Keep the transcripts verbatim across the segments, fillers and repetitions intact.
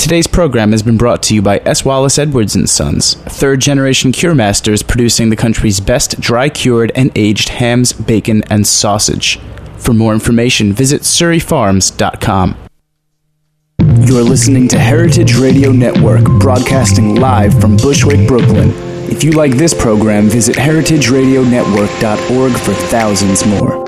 Today's program has been brought to you by S. Wallace Edwards and Sons, third-generation cure masters producing the country's best dry-cured and aged hams, bacon, and sausage. For more information, visit surrey farms dot com. You're listening to Heritage Radio Network, broadcasting live from Bushwick, Brooklyn. If you like this program, visit heritage radio network dot org for thousands more.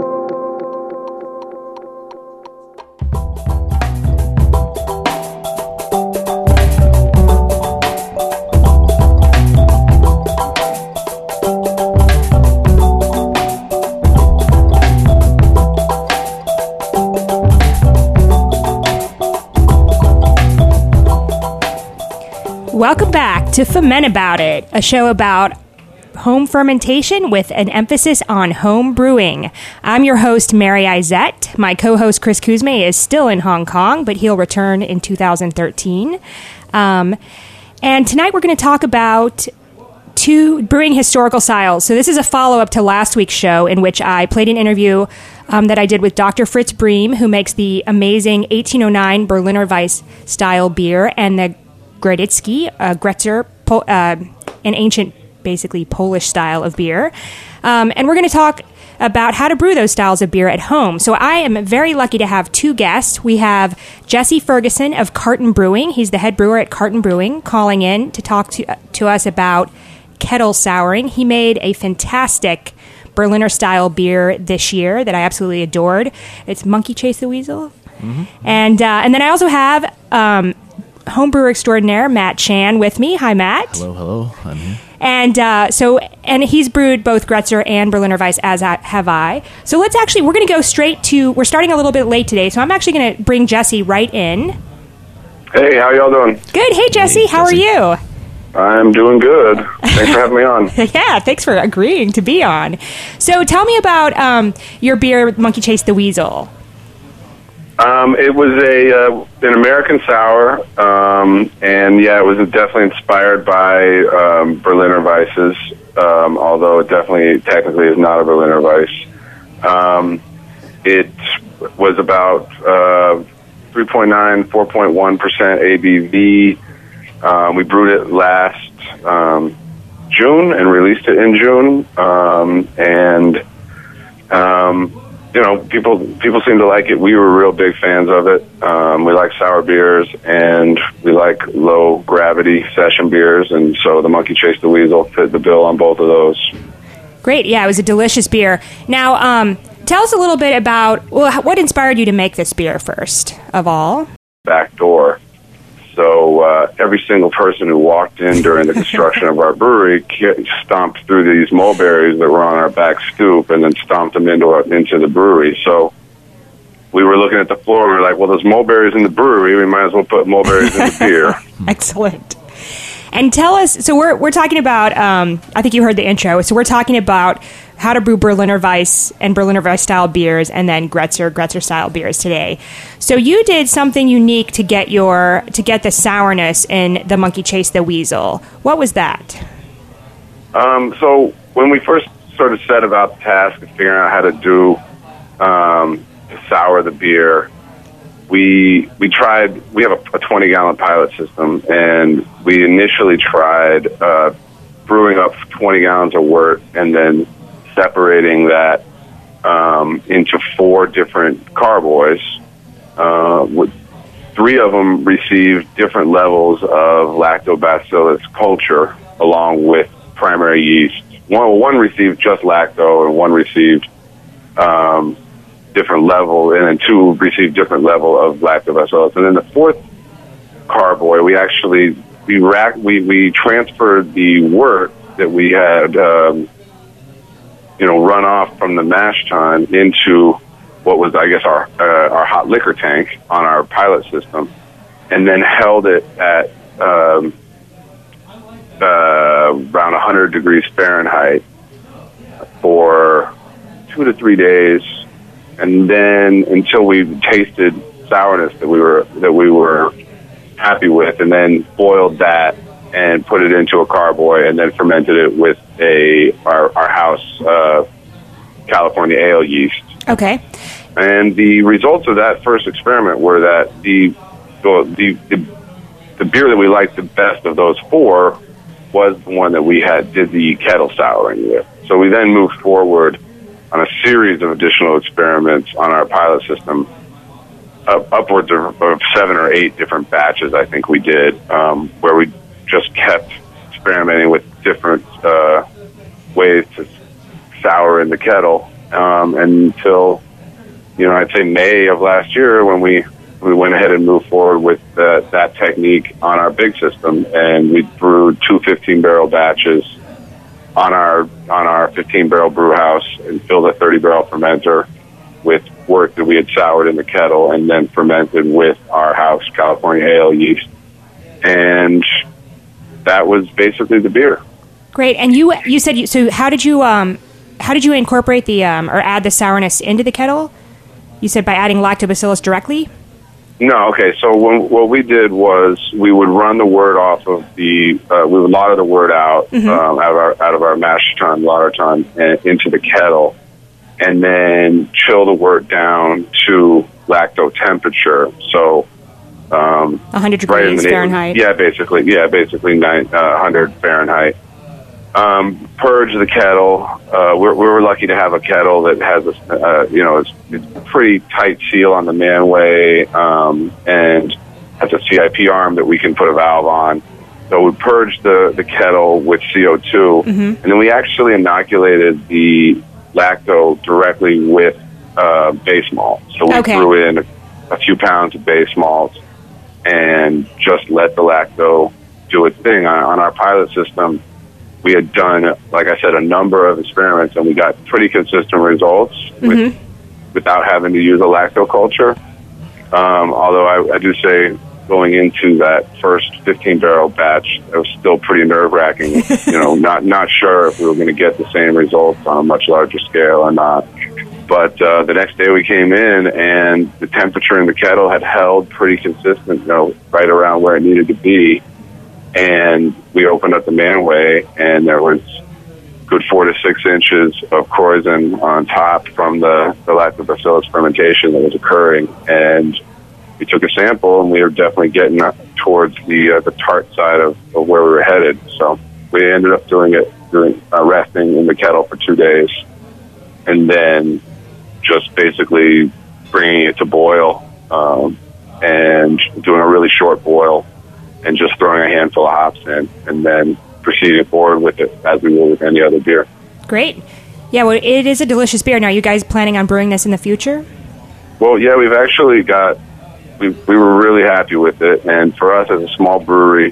Welcome back to Ferment About It, a show about home fermentation with an emphasis on home brewing. I'm your host, Mary Izette. My co-host, Chris Kuzme, is still in Hong Kong, but he'll return in two thousand thirteen. Um, and tonight we're going to talk about two brewing historical styles. So this is a follow-up to last week's show in which I played an interview um, that I did with Doctor Fritz Bream, who makes the amazing eighteen oh nine Berliner Weiss style beer, and the Graditsky, uh, Gretzer, po- uh, an ancient, basically Polish style of beer. Um, and we're going to talk about how to brew those styles of beer at home. So I am very lucky to have two guests. We have Jesse Ferguson of Carton Brewing. He's the head brewer at Carton Brewing, calling in to talk to, uh, to us about kettle souring. He made a fantastic Berliner style beer this year that I absolutely adored. It's Monkey Chase the Weasel. Mm-hmm. And, uh, and then I also have Um, homebrewer extraordinaire Matt Chan with me. Hi, Matt. Hello, hello. I'm here. And uh, so, and he's brewed both Gretzer and Berliner Weiss, as I, have I. So let's actually, we're going to go straight to, we're starting a little bit late today, so I'm actually going to bring Jesse right in. Hey, how y'all doing? Good. Hey, Jesse. Hey, how Jesse. are you? I'm doing good. Thanks for having me on. Yeah, thanks for agreeing to be on. So tell me about um, your beer, Monkey Chase the Weasel. Um, it was a uh, an American sour, um, and yeah, it was definitely inspired by um, Berliner Weisses, um, although it definitely technically is not a Berliner Weiss. Um, it was about uh, three point nine, four point one percent A B V. Um, we brewed it last um, June and released it in June, um, and um, you know, people people seem to like it. We were real big fans of it. Um, we like sour beers, and we like low gravity session beers, and so the Monkey Chase the Weasel fit the bill on both of those. Great, yeah, it was a delicious beer. Now, um, tell us a little bit about, well, what inspired you to make this beer first of all? Back door. So uh, every single person who walked in during the construction of our brewery stomped through these mulberries that were on our back stoop and then stomped them into our, into the brewery. So we were looking at the floor and we were like, well, there's mulberries in the brewery. We might as well put mulberries in the beer. Excellent. And tell us, so we're we're talking about, um, I think you heard the intro, so we're talking about how to brew Berliner Weiss and Berliner Weiss style beers and then Gretzer, Gretzer style beers today. So you did something unique to get your, to get the sourness in the Monkey Chase the Weasel. What was that? Um, so when we first sort of set about the task of figuring out how to do, um, to sour the beer, we we tried, we have a twenty-gallon pilot system, and we initially tried uh, brewing up twenty gallons of wort and then separating that um, into four different carboys. Uh, with three of them received different levels of lactobacillus culture along with primary yeast. One, one received just lacto, and one received um, different level, and then two received different level of lactobacillus. And then the fourth carboy, we actually we rack we we transferred the wort that we had um, you know run off from the mash tun into what was, I guess, our uh, our hot liquor tank on our pilot system, and then held it at um, uh, around one hundred degrees Fahrenheit for two to three days. And then until we tasted sourness that we were that we were happy with, and then boiled that and put it into a carboy, and then fermented it with a our, our house uh, California ale yeast. Okay. And the results of that first experiment were that the the, the the beer that we liked the best of those four was the one that we had did the kettle souring with. So we then moved forward on a series of additional experiments on our pilot system, up, upwards of, of seven or eight different batches, I think we did, um, where we just kept experimenting with different uh, ways to sour in the kettle um, until, you know, I'd say May of last year when we we went ahead and moved forward with uh, that technique on our big system, and we brewed two fifteen-barrel batches on our on our fifteen-barrel brew house and filled a thirty-barrel fermenter with wort that we had soured in the kettle and then fermented with our house California ale yeast. And that was basically the beer. Great. And you you said, you, so how did you um how did you incorporate the um or add the sourness into the kettle? You said by adding lactobacillus directly? No, okay. So when, what we did was we would run the wort off of the, uh, we would lauter the wort out mm-hmm. um, out of our out of our mash tun, lauter tun, and into the kettle, and then chill the wort down to lacto temperature. So um, one hundred degrees right Fahrenheit. Yeah, basically. Yeah, basically nine, uh, one hundred Fahrenheit. Um, purge the kettle. Uh, we're, we were lucky to have a kettle that has a, uh, you know, it's, it's a pretty tight seal on the manway, um, and has a C I P arm that we can put a valve on. So we purged the, the kettle with C O two, mm-hmm. and then we actually inoculated the lacto directly with uh, base malt. So we okay. threw in a, a few pounds of base malt and just let the lacto do its thing. On, on our pilot system, we had done, like I said, a number of experiments, and we got pretty consistent results with, mm-hmm. without having to use a lactoculture. Um, although I, I do say going into that first fifteen-barrel batch, it was still pretty nerve-wracking, you know, not, not sure if we were going to get the same results on a much larger scale or not. But uh, the next day we came in, and the temperature in the kettle had held pretty consistent, you know, right around where it needed to be. And we opened up the manway, and there was good four to six inches of krausen on top from the, the lactobacillus fermentation that was occurring. And we took a sample, and we were definitely getting up towards the uh, the tart side of, of where we were headed. So we ended up doing it, doing uh, resting in the kettle for two days, and then just basically bringing it to boil um, and doing a really short boil, and just throwing a handful of hops in, and then proceeding forward with it as we would with any other beer. Great. Yeah, well, it is a delicious beer. Now, are you guys planning on brewing this in the future? Well, yeah, we've actually got, we we were really happy with it, and for us as a small brewery,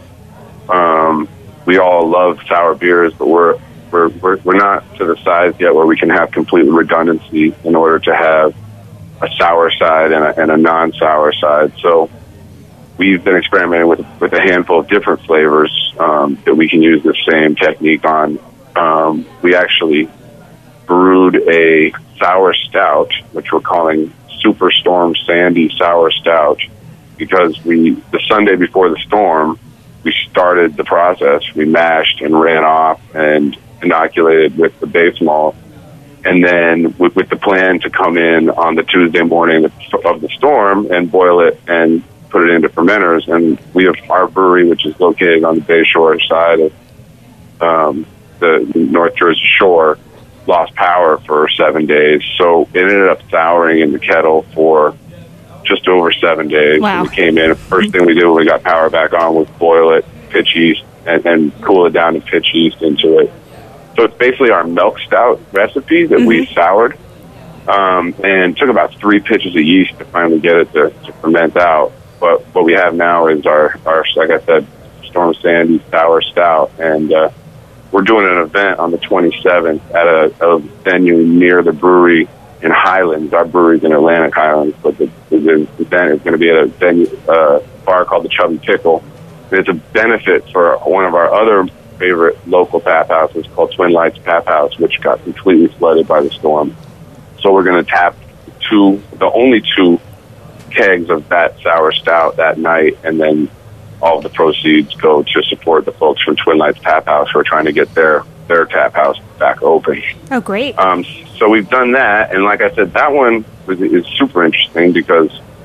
um, we all love sour beers, but we're, we're, we're, we're not to the size yet where we can have complete redundancy in order to have a sour side and a, and a non-sour side. So we've been experimenting with with a handful of different flavors um, that we can use the same technique on. Um, we actually brewed a sour stout, which we're calling Superstorm Sandy Sour Stout, because we the Sunday before the storm, we started the process. We mashed and ran off and inoculated with the base malt, and then with, with the plan to come in on the Tuesday morning of the storm and boil it and put it into fermenters. And we have our brewery, which is located on the Bayshore side of um, the North Jersey shore, lost power for seven days. So it ended up souring in the kettle for just over seven days. Wow. And we came in, first thing we did when we got power back on was boil it, pitch yeast, and, and cool it down and pitch yeast into it. So it's basically our milk stout recipe that mm-hmm. we soured. Um, and it took about three pitches of yeast to finally get it to, to ferment out. But what we have now is our, our like I said, Storm Sandy Sour Stout. And uh, we're doing an event on the twenty-seventh at a, a venue near the brewery in Highlands. Our brewery's in Atlantic Highlands, but the, the, the event is going to be at a venue, uh, bar called the Chubby Pickle. And it's a benefit for one of our other favorite local tap houses called Twin Lights Tap House, which got completely flooded by the storm. So we're going to tap two, the only two kegs of that sour stout that night, and then all of the proceeds go to support the folks from Twin Lights Tap House who are trying to get their, their tap house back open. Oh, great. Um, so we've done that, and like I said, that one was, is super interesting because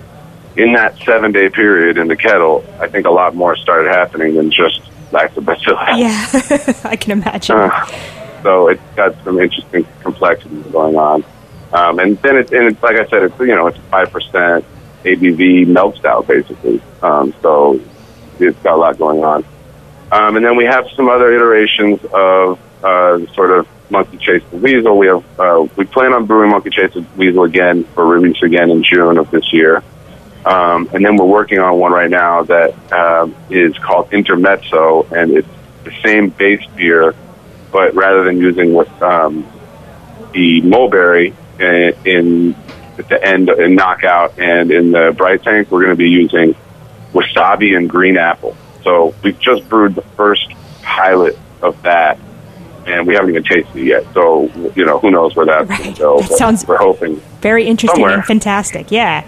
in that seven-day period in the kettle, I think a lot more started happening than just lactobacillus. Yeah, I can imagine. Uh, so it's got some interesting complexities going on. Um, and then it, and it's, like I said, it's, you know, it's five percent A B V milk stout, basically. Um, so it's got a lot going on. Um, and then we have some other iterations of uh, sort of Monkey Chase the Weasel. We have uh, we plan on brewing Monkey Chase the Weasel again for release again in June of this year. Um, and then we're working on one right now that um, is called Intermezzo, and it's the same base beer, but rather than using with um, the mulberry in, in at the end in Knockout and in the Bright Tank, we're going to be using wasabi and green apple. So we've just brewed the first pilot of that, and we haven't even tasted it yet. So, you know, who knows where that's right. going to go. That sounds we're hoping very interesting somewhere. And fantastic. Yeah.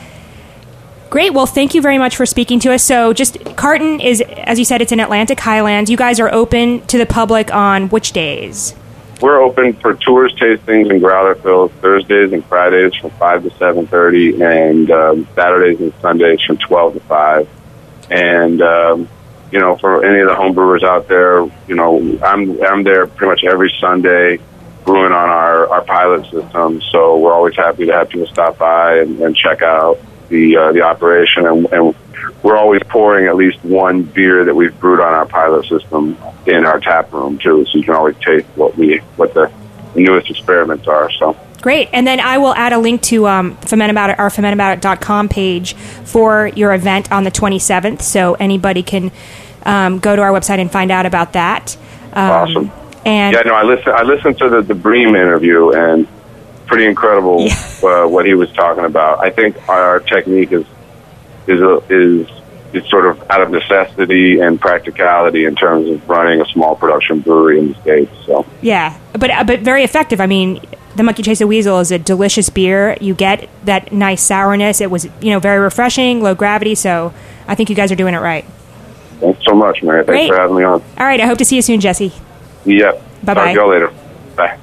Great. Well, thank you very much for speaking to us. So just Carton is, as you said, it's in Atlantic Highlands. You guys are open to the public on which days? We're open for tours, tastings, and growler fills Thursdays and Fridays from five to seven thirty, and um, Saturdays and Sundays from twelve to five. And, um, you know, for any of the home brewers out there, you know, I'm I'm there pretty much every Sunday brewing on our, our pilot system. So we're always happy to have people stop by and, and check out the uh, the operation. And, and we're always pouring at least one beer that we've brewed on our pilot system in our tap room, too. So you can always taste what we what the newest experiments are. So. Great. And then I will add a link to um, Ferment About It, our ferment about it dot com page for your event on the twenty-seventh, so anybody can um, go to our website and find out about that. Um, awesome. And yeah, no, I listened. I listened to the, the Bream interview, and pretty incredible yeah. uh, what he was talking about. I think our technique is is a, is is sort of out of necessity and practicality in terms of running a small production brewery in the States. So yeah, but uh, but very effective. I mean, the Monkey Chase the Weasel is a delicious beer. You get that nice sourness. It was, you know, very refreshing, low gravity. So I think you guys are doing it right. Thanks so much, Mary. Thanks Great. for having me on. All right. I hope to see you soon, Jesse. Yep. Bye-bye. Talk to y'all later. Bye.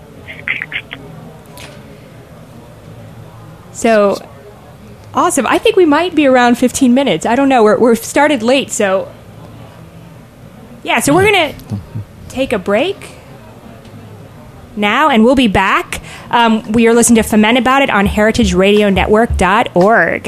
So awesome. I think we might be around fifteen minutes. I don't know. We're we're started late, so yeah. So we're gonna take a break now, and we'll be back. Um, we are listening to Ferment About It on heritage radio network dot org.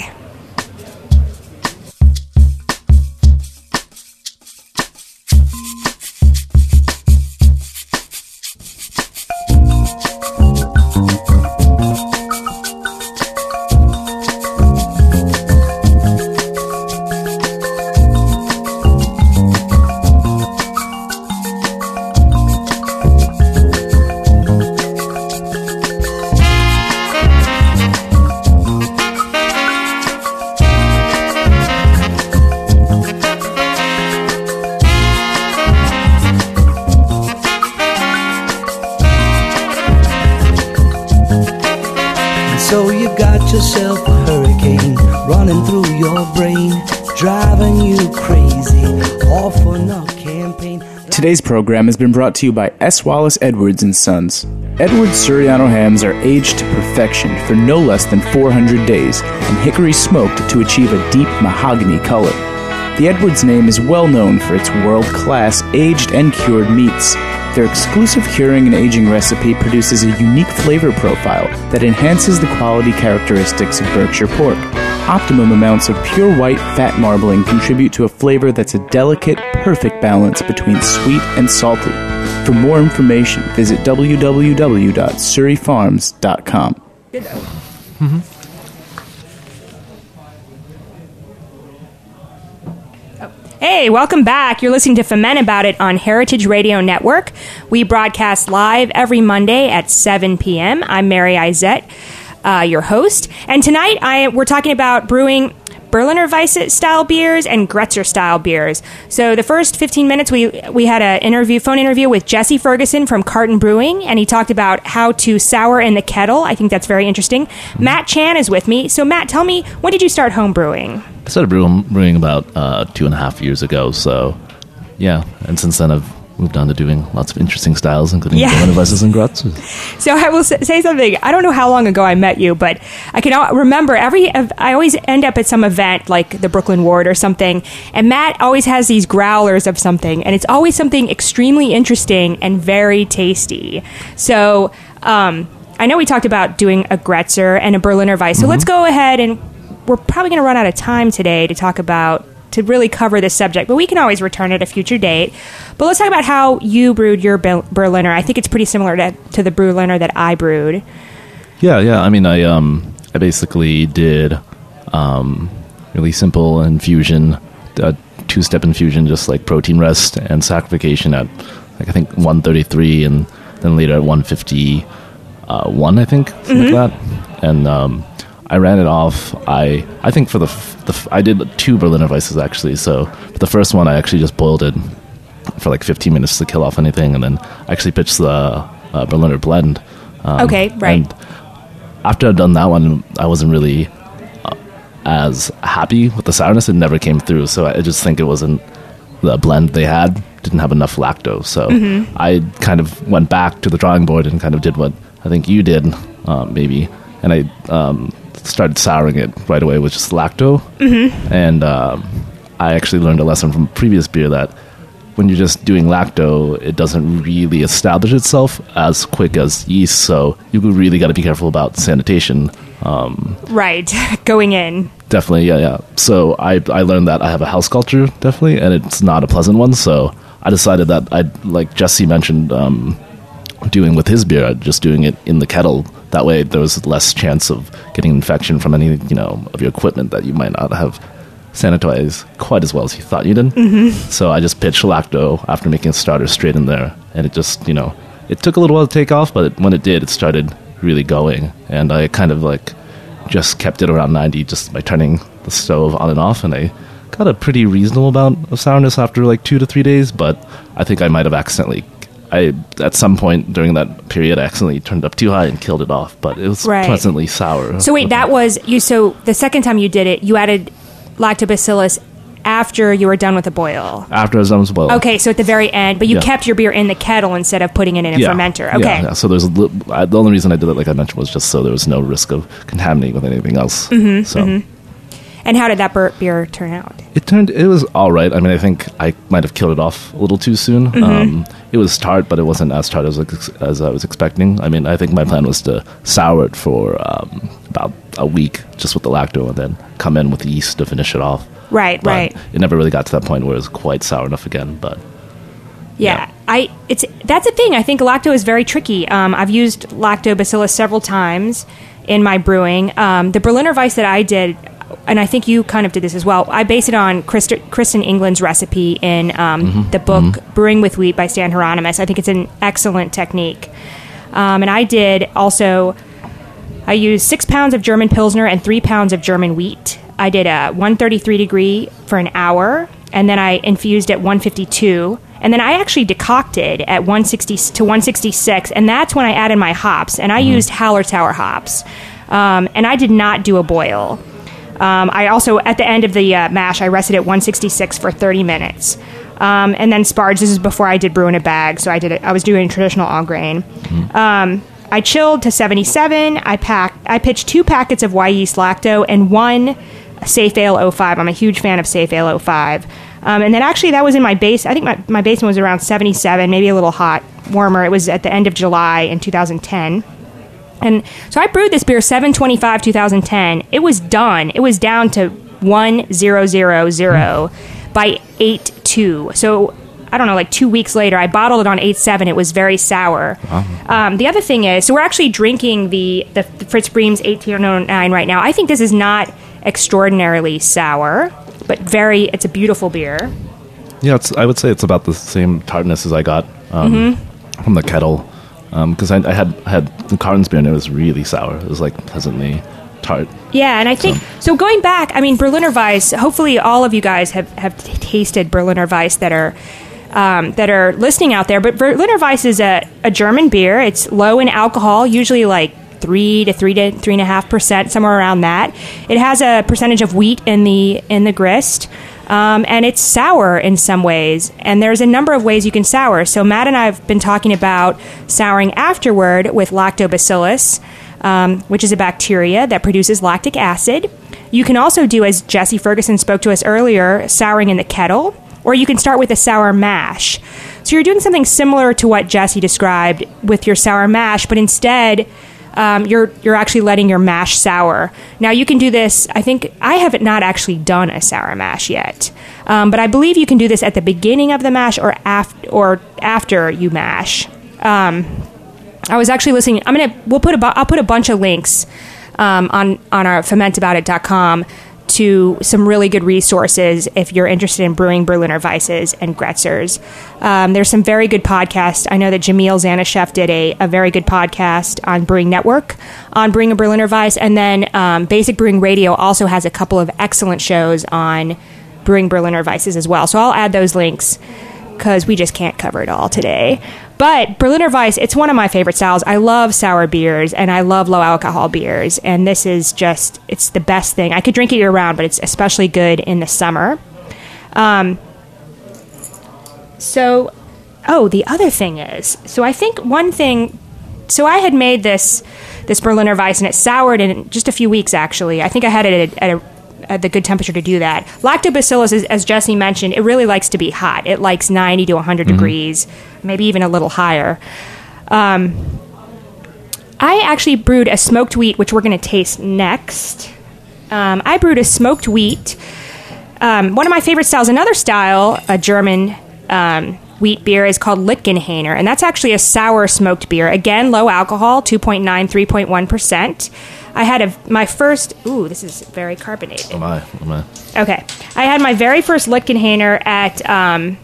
So you got yourself a hurricane running through your brain, driving you crazy, all for no campaign. Today's program has been brought to you by S. Wallace Edwards and Sons. Edwards Suriano hams are aged to perfection for no less than four hundred days and hickory smoked to achieve a deep mahogany color. The Edwards name is well known for its world-class aged and cured meats. Their exclusive curing and aging recipe produces a unique flavor profile that enhances the quality characteristics of Berkshire pork. Optimum amounts of pure white fat marbling contribute to a flavor that's a delicate, perfect balance between sweet and salty. For more information, visit w w w dot surrey farms dot com. Mm-hmm. Hey, welcome back. You're listening to Ferment About It on Heritage Radio Network. We broadcast live every Monday at seven p.m. I'm Mary Izette, uh, your host. And tonight I, we're talking about brewing Berliner Weisse style beers and Gretzer style beers. So the first fifteen minutes, we we had an interview, phone interview with Jesse Ferguson from Carton Brewing, and he talked about how to sour in the kettle. I think that's very interesting. Matt Chan is with me. So Matt, tell me, when did you start home brewing? I started brewing, brewing about uh, two and a half years ago. So, yeah, and since then I've moved on to doing lots of interesting styles, including Yeah. Berliner Weisses and Grütze. So I will s- say something. I don't know how long ago I met you, but I can al- remember every. I always end up at some event like the Brooklyn Ward or something, and Matt always has these growlers of something, and it's always something extremely interesting and very tasty. So um, I know we talked about doing a Gretzer and a Berliner Weiss. So Mm-hmm. let's go ahead, and we're probably going to run out of time today to talk about. To really cover this subject, but we can always return at a future date. But let's talk about how you brewed your Ber- Berliner. I think it's pretty similar to, to the Berliner that I brewed. Yeah, yeah. I mean, I um, I basically did um, really simple infusion, uh, two-step infusion, just like protein rest and saccharification at like I think one thirty-three, and then later at one fifty-one, I think, something Mm-hmm. like that. And um, I ran it off. I I think for the, f- the f- I did two Berliner Weisses actually. So for the first one, I actually just boiled it for like fifteen minutes to kill off anything, and then I actually pitched the uh, Berliner blend. Um, Okay, right. And after I'd done that one, I wasn't really uh, as happy with the sourness. It never came through. So I just think it wasn't the blend they had didn't have enough lactose. So Mm-hmm. I kind of went back to the drawing board and kind of did what I think you did, um, maybe, and I um, started souring it right away with just lacto. Mm-hmm. And um, I actually learned a lesson from previous beer that when you're just doing lacto, it doesn't really establish itself as quick as yeast. So you really got to be careful about sanitation. Um, Right, going in. definitely, yeah, yeah. So I I learned that I have a house culture, definitely, and it's not a pleasant one. So I decided that I'd, like Jesse mentioned, um, doing with his beer, just doing it in the kettle. That way there was less chance of getting infection from any, you know, of your equipment that you might not have sanitized quite as well as you thought you did. Mm-hmm. So I just pitched lacto after making a starter straight in there, and it just, you know, it took a little while to take off, but it, when it did, it started really going, and I kind of like just kept it around ninety just by turning the stove on and off, and I got a pretty reasonable amount of sourness after like two to three days, but I think I might have accidentally I at some point during that period I accidentally turned up too high and killed it off, but it was Right. pleasantly sour. So wait, that was you. So the second time you did it, you added lactobacillus after you were done with the boil. after I was done with the boil. Okay, so at the very end, but you Yeah. kept your beer in the kettle instead of putting it in a Yeah. fermenter. Yeah, Okay. yeah. So there's a li- I, the only reason I did it, like I mentioned, was just so there was no risk of contaminating with anything else. Mm-hmm, so mm-hmm. And how did that bur- beer turn out? it turned it was all right. I mean, I think I might have killed it off a little too soon. Mm-hmm. Um, it was tart, but it wasn't as tart as ex- as I was expecting. I mean, I think my plan was to sour it for um, about a week just with the lacto, and then come in with the yeast to finish it off. Right, But right. it never really got to that point where it was quite sour enough again. But Yeah, Yeah. I it's that's a thing. I think lacto is very tricky. Um, I've used lactobacillus several times in my brewing. Um, the Berliner Weiss that I did, and I think you kind of did this as well. I base it on Christ- Kristen England's recipe in um, the book Brewing with Wheat by Stan Hieronymus. I think it's an excellent technique. Um, and I did also. I used six pounds of German Pilsner and three pounds of German wheat. I did a one thirty-three degree for an hour, and then I infused at one fifty-two. And then I actually decocted at one sixty to one sixty-six, and that's when I added my hops. And I used Hallertauer hops. Um, and I did not do a boil. Um, I also, at the end of the uh, mash, I rested at one sixty-six for thirty minutes. Um, and then sparge, this is before I did brew in a bag, so I did it. I was doing traditional all grain. Um, I chilled to seventy-seven. I packed. I pitched two packets of Y yeast lacto and one Safe Ale oh five. I'm a huge fan of Safe Ale oh five. Um, and then actually that was in my base. I think my, my basement was around seventy-seven, maybe a little hot, warmer. It was at the end of July in two thousand ten. And so I brewed this beer seven twenty-five twenty ten. It was done. It was down to one thousand by eight two. So I don't know, like two weeks later, I bottled it on eight seven. It was very sour. Um, the other thing is, so we're actually drinking the, the, the Fritz Bream's eighteen oh nine right now. I think this is not extraordinarily sour, but very, it's a beautiful beer. yeah, it's, I would say it's about the same tartness as I got um, Mm-hmm. from the kettle, because I, I had I had the Carton's beer and it was really sour. It was like pleasantly tart. Yeah, and I think so. Going back, I mean, Berliner Weiss. Hopefully, all of you guys have, have t- tasted Berliner Weiss that are um, that are listening out there. But Berliner Weiss is a, a German beer. It's low in alcohol, usually like three to three to three and a half percent, somewhere around that. It has a percentage of wheat in the in the grist. Um, and it's sour in some ways. And there's a number of ways you can sour. So Matt and I have been talking about souring afterward with lactobacillus, um, which is a bacteria that produces lactic acid. You can also do, as Jesse Ferguson spoke to us earlier, souring in the kettle, or you can start with a sour mash. So you're doing something similar to what Jesse described with your sour mash, but instead um, you're you're actually letting your mash sour. Now you can do this, I think, I have not actually done a sour mash yet, um, but I believe you can do this at the beginning of the mash or, af- or after you mash. Um, I was actually listening, I'm gonna, we'll put a, bu- I'll put a bunch of links um, on, on our ferment about it dot com to some really good resources if you're interested in brewing Berliner Weisses and Gretzers. Um, there's some very good podcasts. I know that Jamil Zanishev did a, a very good podcast on Brewing Network on brewing a Berliner Weiss, and then um, Basic Brewing Radio also has a couple of excellent shows on brewing Berliner Weisses as well. So I'll add those links because we just can't cover it all today. But Berliner Weiss, it's one of my favorite styles. I love sour beers, and I love low-alcohol beers. And this is just, it's the best thing. I could drink it year-round, but it's especially good in the summer. Um, so, oh, the other thing is, so I think one thing, so I had made this this Berliner Weiss, and it soured in just a few weeks, actually. I think I had it at a, at a at the good temperature to do that. Lactobacillus, as, as Jesse mentioned, it really likes to be hot. It likes ninety to one hundred mm-hmm. degrees, maybe even a little higher. Um, I actually brewed a smoked wheat, which we're going to taste next. Um, I brewed a smoked wheat. Um, one of my favorite styles, another style, a German um, wheat beer, is called Littgenhainer, and that's actually a sour smoked beer. Again, low alcohol, two point nine, three point one percent. I had a, my first, ooh, this is very carbonated. Oh my, oh my. Okay. I had my very first Littgenhainer at um,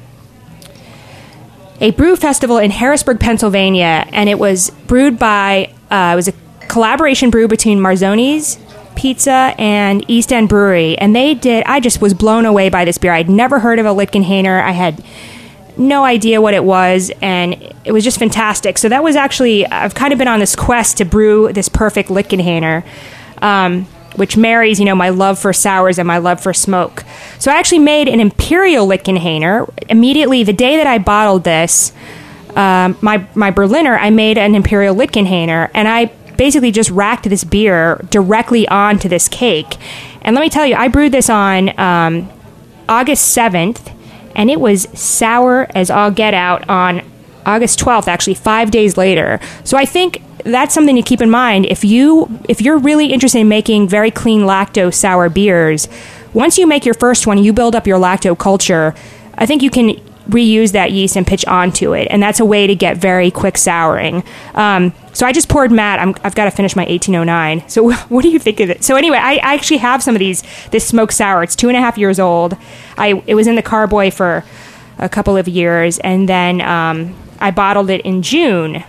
a brew festival in Harrisburg, Pennsylvania, and it was brewed by, uh, it was a collaboration brew between Marzoni's Pizza and East End Brewery, and they did, I just was blown away by this beer. I'd never heard of a Littgenhainer. I had no idea what it was, and it was just fantastic. So that was actually, I've kind of been on this quest to brew this perfect Littgenhainer, um, which marries, you know, my love for sours and my love for smoke. So I actually made an Imperial Littgenhainer immediately the day that I bottled this. Um, my my Berliner, I made an Imperial Littgenhainer, and I basically just racked this beer directly onto this cake. And let me tell you, I brewed this on um, August seventh. And it was sour as all get out on August twelfth, actually, five days later. So I think that's something to keep in mind. If, you, if you're really interested in making very clean lacto sour beers, once you make your first one, you build up your lacto culture, I think you can reuse that yeast and pitch onto it. And that's a way to get very quick souring. Um, so I just poured Matt. I'm, I've got to finish my eighteen oh nine. So what do you think of it? So anyway, I, I actually have some of these, this smoked sour. It's two and a half years old. I It was in the carboy for a couple of years. And then um, I bottled it in June.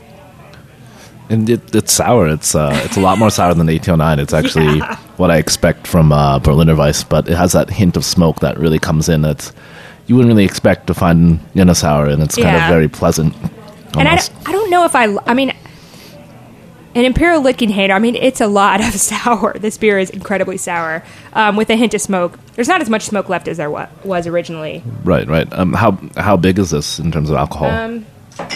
And it, it's sour. It's uh, it's a lot more sour than the eighteen oh nine. It's actually Yeah. what I expect from uh, Berliner Weiss, but it has that hint of smoke that really comes in. That's you wouldn't really expect to find in a sour, and it's kind Yeah. of very pleasant. Almost. And I, don't- I don't know if I, I mean, an Imperial Littgenhainer, I mean, it's a lot of sour. This beer is incredibly sour, um, with a hint of smoke. There's not as much smoke left as there wa- was originally. Right, right. Um, how how big is this in terms of alcohol? Um,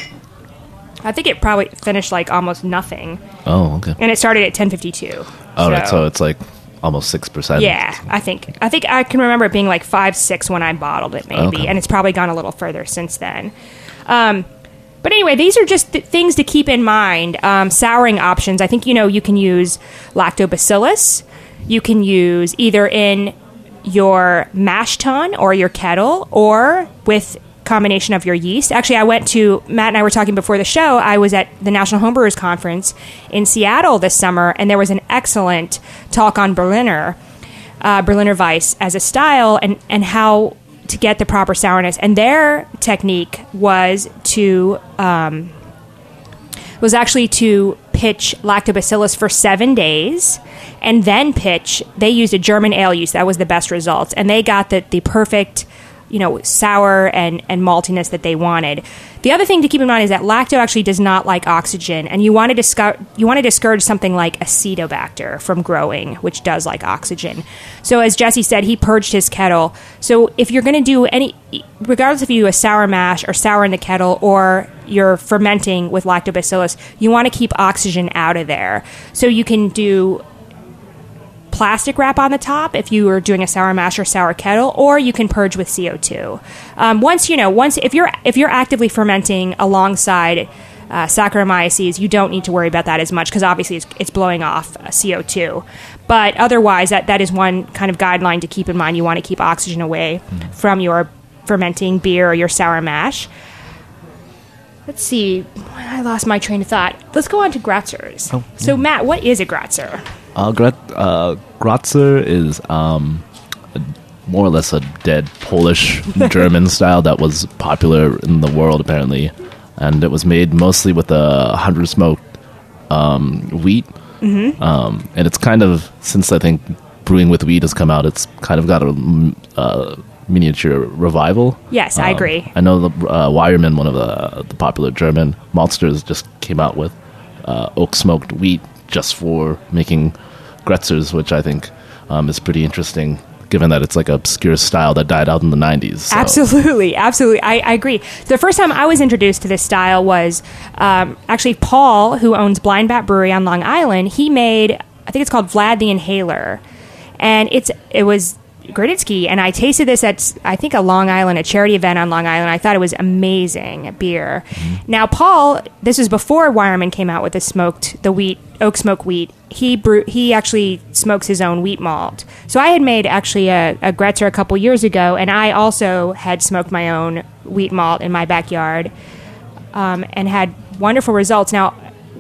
I think it probably finished like almost nothing, oh, okay. and it started at ten fifty-two. All right, so it's like almost six percent. Yeah, I think I think I can remember it being like five, six when I bottled it, maybe, Okay. and it's probably gone a little further since then. Um, but anyway, these are just th- things to keep in mind. Um, souring options. I think you know you can use lactobacillus. You can use either in your mash tun or your kettle, or with combination of your yeast. Actually, I went to, Matt and I were talking before the show, I was at the National Homebrewers Conference in Seattle this summer, and there was an excellent talk on Berliner, uh, Berliner Weiss as a style, and, and how to get the proper sourness. And their technique was to, um, was actually to pitch lactobacillus for seven days and then pitch, they used a German ale yeast. That was the best results. And they got the, the perfect you know, sour and, and maltiness that they wanted. The other thing to keep in mind is that lacto actually does not like oxygen, and you want to discour- you want to discourage something like Acetobacter from growing, which does like oxygen. So as Jesse said, he purged his kettle. So if you're going to do any, regardless if you do a sour mash or sour in the kettle or you're fermenting with lactobacillus, you want to keep oxygen out of there. So you can do plastic wrap on the top if you are doing a sour mash or sour kettle, or you can purge with C O two. Um, once you know, once if you're if you're actively fermenting alongside uh, Saccharomyces, you don't need to worry about that as much because obviously it's, it's blowing off uh, C O two. But otherwise, that that is one kind of guideline to keep in mind. You want to keep oxygen away mm. from your fermenting beer or your sour mash. Let's see. I lost my train of thought. Let's go on to Gratzers. Oh, yeah. So, Matt, what is a Gratzer? Uh, Grat- uh, Gratzer is um, a, more or less a dead Polish German style that was popular in the world, apparently. And it was made mostly with a hundred smoked um, wheat. Mm-hmm. Um, and it's kind of, since I think brewing with wheat has come out, it's kind of got a uh, miniature revival. Yes, um, I agree. I know the uh, Weyermann, one of the, the popular German maltsters, just came out with uh, oak smoked wheat just for making Gratzers, which I think um, is pretty interesting, given that it's like an obscure style that died out in the nineties. So. Absolutely, absolutely. I, I agree. The first time I was introduced to this style was um, actually Paul, who owns Blind Bat Brewery on Long Island. He made, I think it's called Vlad the Inhaler, and it's it was Graditsky, and I tasted this at, I think, a Long Island, a charity event on Long Island. I thought it was amazing beer. Mm-hmm. Now, Paul, this was before Weyermann came out with the smoked, the wheat, oak smoke wheat. He brew, he actually smokes his own wheat malt. So I had made actually a, a Gretzer a couple years ago, and I also had smoked my own wheat malt in my backyard um, and had wonderful results. Now,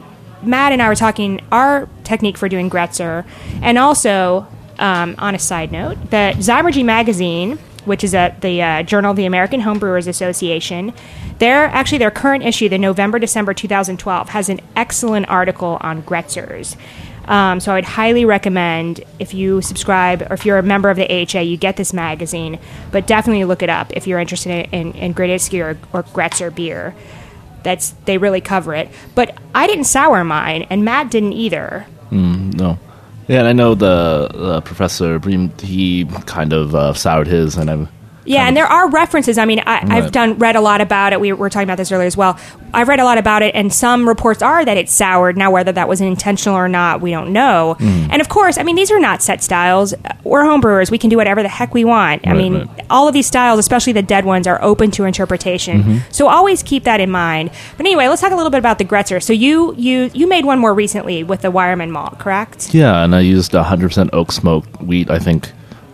Matt and I were talking our technique for doing Gretzer, and also... Um, on a side note, the Zymurgy magazine, which is at the uh, Journal of the American Homebrewers Association, their actually their current issue, the November-December twenty twelve, has an excellent article on Gretzers. Um, so I would highly recommend, if you subscribe or if you're a member of the A H A, you get this magazine, but definitely look it up if you're interested in, in Graditsky or, or Gretzer beer. That's they really cover it. But I didn't sour mine, and Matt didn't either. Mm, no. Yeah, and I know the uh, Professor Bream, he kind of uh, soured his, and I'm... Yeah, and there are references. I mean, I, right. I've done read a lot about it. We were talking about this earlier as well. I've read a lot about it, and some reports are that it's soured. Now, whether that was intentional or not, we don't know. Mm. And of course, I mean, these are not set styles. We're homebrewers. We can do whatever the heck we want. I right, mean, right. all of these styles, especially the dead ones, are open to interpretation. Mm-hmm. So always keep that in mind. But anyway, let's talk a little bit about the Gretzer. So you you you made one more recently with the Weyermann malt, correct? Yeah, and I used one hundred percent oak smoked wheat, I think.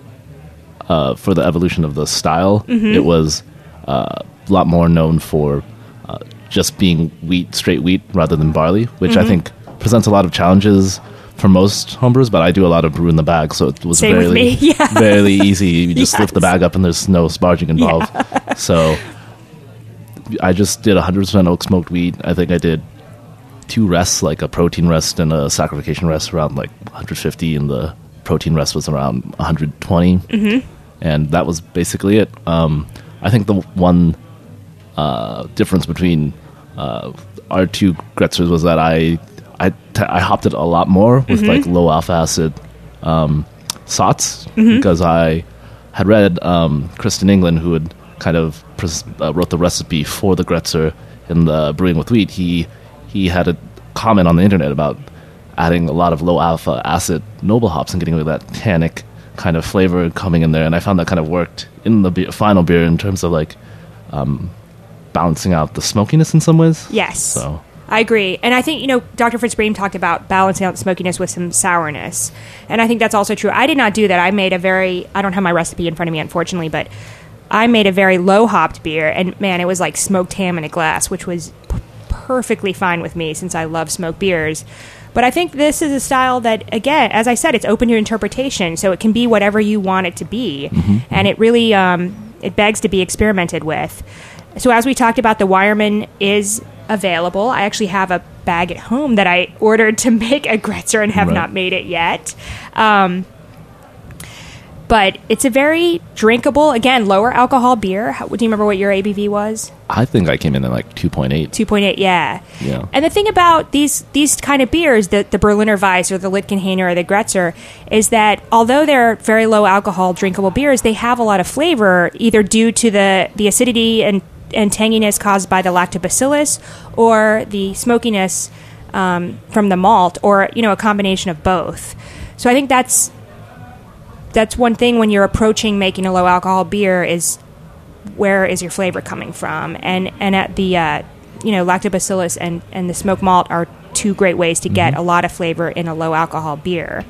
Uh, for the evolution of the style, mm-hmm. it was uh, a lot more known for uh, just being wheat, straight wheat, rather than barley, which mm-hmm. I think presents a lot of challenges for most homebrewers, but I do a lot of brew in the bag, so it was Same very, with me. Yeah. very easy. You just yes. lift the bag up and there's no sparging involved. Yeah. So I just did one hundred percent oak smoked wheat. I think I did two rests, like a protein rest and a saccharification rest, around like one hundred fifty, and the protein rest was around one hundred twenty. Mm-hmm. And that was basically it. Um, I think the one uh, difference between uh, our two Gretzers was that I I, t- I hopped it a lot more with mm-hmm. like low alpha acid um, sots mm-hmm. because I had read um, Kristen England, who had kind of pres- uh, wrote the recipe for the Gretzer in the Brewing with Wheat. He he had a comment on the internet about adding a lot of low alpha acid noble hops and getting rid of that tannic kind of flavor coming in there, and I found that kind of worked in the be- final beer in terms of like um, balancing out the smokiness in some ways. Yes, so I agree, and I think you know Doctor Fritz Bream talked about balancing out the smokiness with some sourness, and I think that's also true. I did not do that. I made a very I don't have my recipe in front of me, unfortunately, but I made a very low hopped beer, and man, it was like smoked ham in a glass, which was p- perfectly fine with me since I love smoked beers. But I think this is a style that, again, as I said, it's open to interpretation, so it can be whatever you want it to be. Mm-hmm. And it really, um, it begs to be experimented with. So as we talked about, the Weyermann is available. I actually have a bag at home that I ordered to make a Gretzer and have right. not made it yet. Um, but it's a very drinkable, again, lower alcohol beer. How, do you remember what your A B V was? I think I came in at like two point eight. two point eight, yeah. Yeah. And the thing about these these kind of beers, the, the Berliner Weiss or the Litkenhainer or the Gretzer, is that although they're very low alcohol drinkable beers, they have a lot of flavor, either due to the, the acidity and, and tanginess caused by the lactobacillus or the smokiness um, from the malt, or, you know, a combination of both. So I think that's that's one thing when you're approaching making a low alcohol beer is where is your flavor coming from, and and at the uh, you know lactobacillus and and the smoked malt are two great ways to get mm-hmm. a lot of flavor in a low alcohol beer.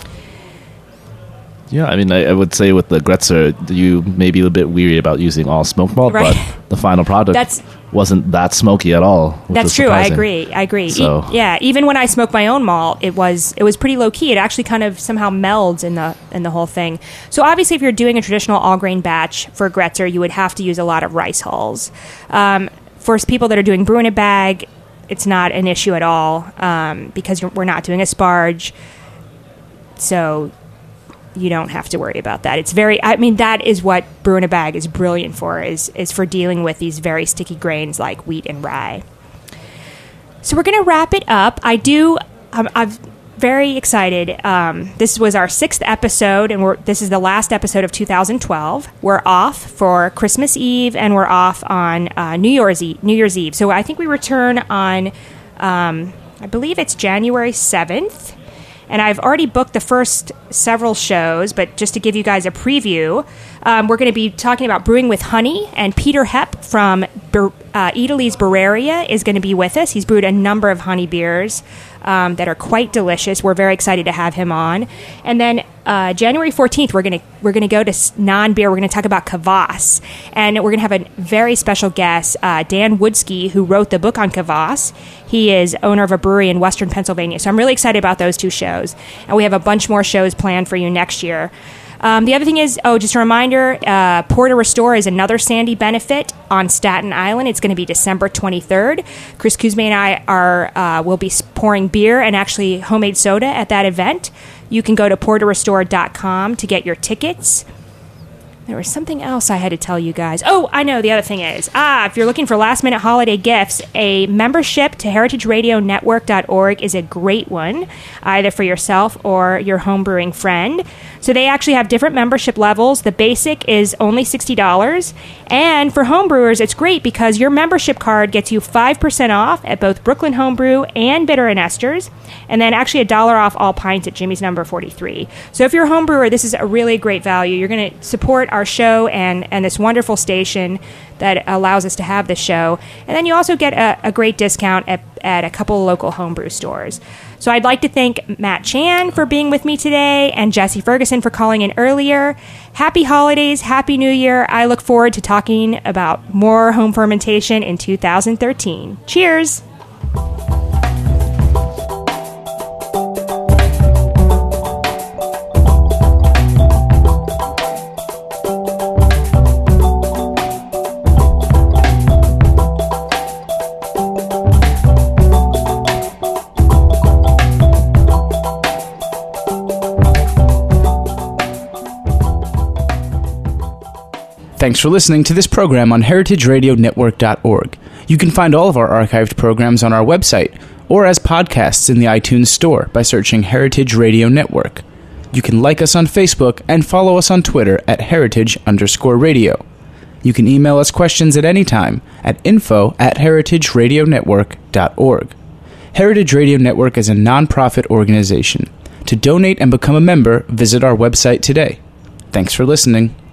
Yeah, I mean, I, I would say with the Gretzer, you may be a bit weary about using all smoked malt, right. but the final product That's, wasn't that smoky at all. Which that's was true. surprising. I agree. I agree. So. E- yeah, even when I smoked my own malt, it was it was pretty low key. It actually kind of somehow melds in the in the whole thing. So obviously, if you're doing a traditional all grain batch for Gretzer, you would have to use a lot of rice hulls. Um, for people that are doing brew in a bag, it's not an issue at all um, because you're, we're not doing a sparge. So you don't have to worry about that. It's very, I mean, that is what brew in a bag is brilliant for, is, is for dealing with these very sticky grains like wheat and rye. So we're going to wrap it up. I do, I'm, I'm very excited. Um, this was our sixth episode, and we're, this is the last episode of two thousand twelve. We're off for Christmas Eve, and we're off on uh, New Year's Eve, New Year's Eve. So I think we return on, um, I believe it's January seventh. And I've already booked the first several shows, but just to give you guys a preview, um, we're going to be talking about brewing with honey, and Peter Hepp from Ber- uh, Italy's Beraria is going to be with us. He's brewed a number of honey beers um, that are quite delicious. We're very excited to have him on. And then uh, January fourteenth, we're going to we're going to go to non-beer. We're going to talk about kvass, and we're going to have a very special guest, uh, Dan Woodsky, who wrote the book on kvass. He is owner of a brewery in Western Pennsylvania. So I'm really excited about those two shows. And we have a bunch more shows planned for you next year. Um, the other thing is, oh, just a reminder, uh, Pour to Restore is another Sandy benefit on Staten Island. It's going to be December twenty-third. Chris Kuzme and I are uh, will be pouring beer and actually homemade soda at that event. You can go to pour to restore dot com to get your tickets. There was something else I had to tell you guys. Oh, I know. The other thing is, ah, if you're looking for last-minute holiday gifts, a membership to heritage radio network dot org is a great one, either for yourself or your homebrewing friend. So they actually have different membership levels. The basic is only sixty dollars. And for homebrewers, it's great because your membership card gets you five percent off at both Brooklyn Homebrew and Bitter and Esther's, and then actually a dollar off all pints at Jimmy's Number forty-three. So if you're a homebrewer, this is a really great value. You're going to support our show and, and this wonderful station that allows us to have this show. And then you also get a, a great discount at, at a couple of local homebrew stores. So I'd like to thank Matt Chan for being with me today and Jesse Ferguson for calling in earlier. Happy holidays, Happy New Year. I look forward to talking about more home fermentation in two thousand thirteen. Cheers! Thanks for listening to this program on heritage radio network dot org. You can find all of our archived programs on our website or as podcasts in the iTunes Store by searching Heritage Radio Network. You can like us on Facebook and follow us on Twitter at heritage underscore radio. You can email us questions at any time at info at heritage radio network dot org. Heritage Radio Network is a non-profit organization. To donate and become a member, visit our website today. Thanks for listening.